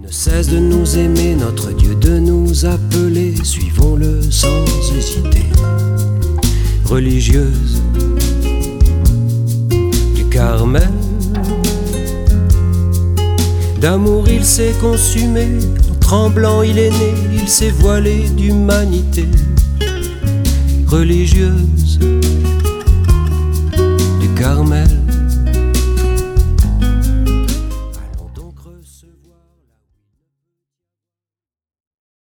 Ne cesse de nous aimer, notre Dieu de nous appeler, suivons-le sans hésiter. Religieuse du Carmel, d'amour il s'est consumé, en tremblant il est né, il s'est voilé d'humanité. Religieuse